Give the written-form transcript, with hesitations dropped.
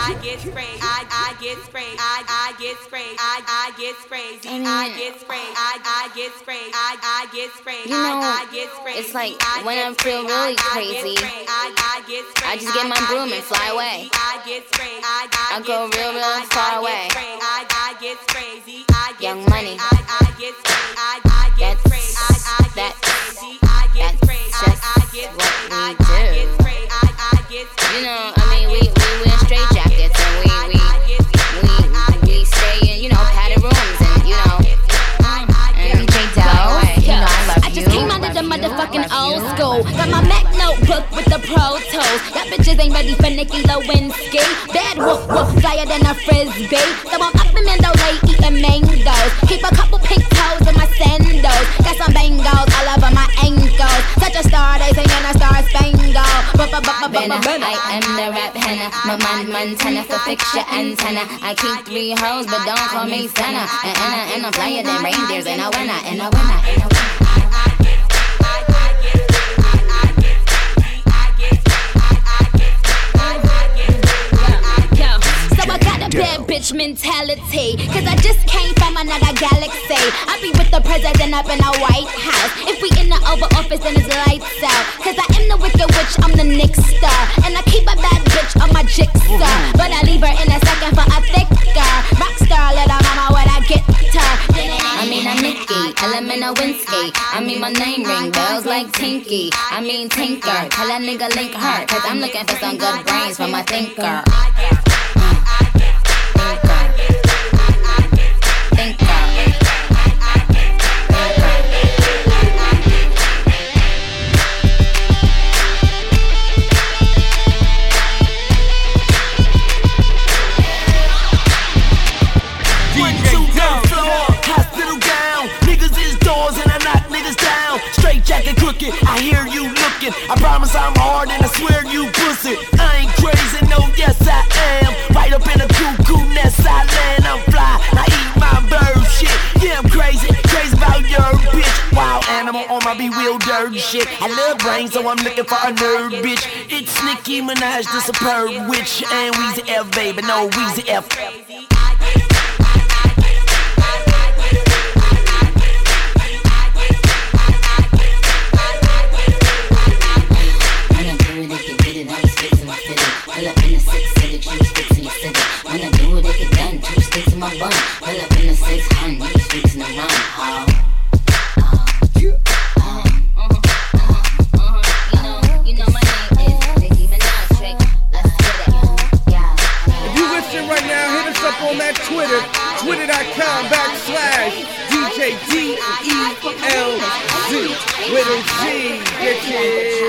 I get sprayed, I get sprayed, I get sprayed, I get sprayed, I get sprayed, I get sprayed, I get sprayed, I get sprayed. It's like when I feel really crazy, I just get my broom and fly away. I go real far away. Young Money. That's just what we do. You know, I mean, we wear straight jackets and we stay in, you know, padded rooms and, you know, and DJ Dell, you know, I just came out of the motherfucking old school. Got my Mac notebook with the Pro Tools. That bitches ain't ready for Nikki Lewinsky. Bad whoop flyer than a frisbee. So I'm up in Mendo late eating mangoes. Keep a couple pink toes in my sandals. Got some bangles all over my ankles. Such a star, they singing a star spangled. I am the rap henna. My Montana for fix your antenna. I keep 3 hoes, but don't call me Santa. And I'm flyer than reindeers. And I winner. Bad bitch mentality, cause I just came from another galaxy. I be with the president up in the White House. If we in the Oval Office, then it's lights out. Cause I am the wicked witch, I'm the Nick star. And I keep a bad bitch on my jigsaw. But I leave her in a second for a thicker rockstar, little mama with a guitar. I mean I'm Nikki, Elementa Winsky. I mean my name ring bells like Tinky. I mean Tinker, tell a nigga link her. Cause I'm looking for some good brains from a thinker. I hear you looking, I promise I'm hard and I swear you pussy. I ain't crazy, no, yes I am. Right up in a cuckoo nest I land, I'm fly, I eat my bird shit. Yeah, I'm crazy about your bitch. Wild animal on my bewildered shit. I love brains, so I'm looking for a nerd bitch. It's Nicki Minaj, the superb witch. And Weezy F, baby, no Weezy F. My bun, pull up in the 600, you fixin' to run, ho. You know my name is Nicki Minaj, Drake. Let's get it, yeah. If you listen right now, hit us up on that Twitter, twitter.com/DJ DELZ with a Z, bitches.